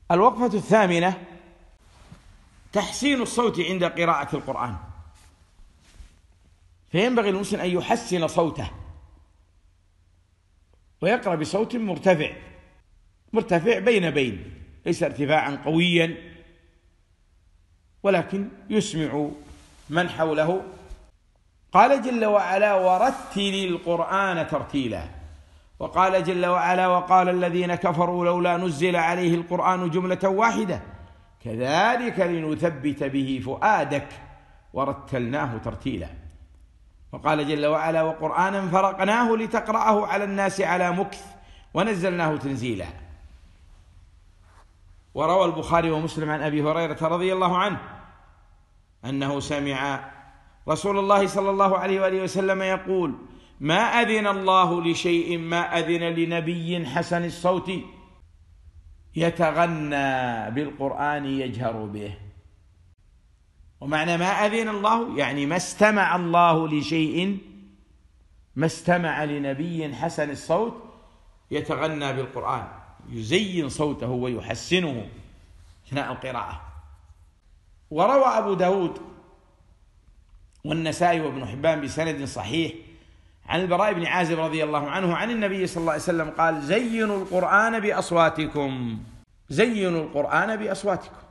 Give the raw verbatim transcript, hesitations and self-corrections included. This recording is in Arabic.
الوقفة الثامنة: تحسين الصوت عند قراءة القرآن. فينبغي للمسلم أن يحسن صوته ويقرأ بصوت مرتفع مرتفع بين بين، ليس ارتفاعا قويا ولكن يسمع من حوله. قال جل وعلا: ورتل القرآن ترتيلا. وقال جل وعلا: وقال الذين كفروا لولا نزل عليه القرآن جملة واحدة كذلك لنثبت به فؤادك ورتلناه ترتيلا. وقال جل وعلا: وقرآنا فرقناه لتقرأه على الناس على مكث ونزلناه تنزيلا. وروى البخاري ومسلم عن أبي هريرة رضي الله عنه أنه سمع رسول الله صلى الله عليه وآله وسلم يقول: ما أذن الله لشيء ما أذن لنبي حسن الصوت يتغنى بالقرآن يجهر به. ومعنى ما أذن الله يعني ما استمع الله لشيء، ما استمع لنبي حسن الصوت يتغنى بالقرآن، يزين صوته ويحسنه أثناء القراءة. وروى أبو داود والنسائي وابن حبان بسند صحيح عن البراء بن عازب رضي الله عنه عن النبي صلى الله عليه وسلم قال: زينوا القرآن بأصواتكم، زينوا القرآن بأصواتكم.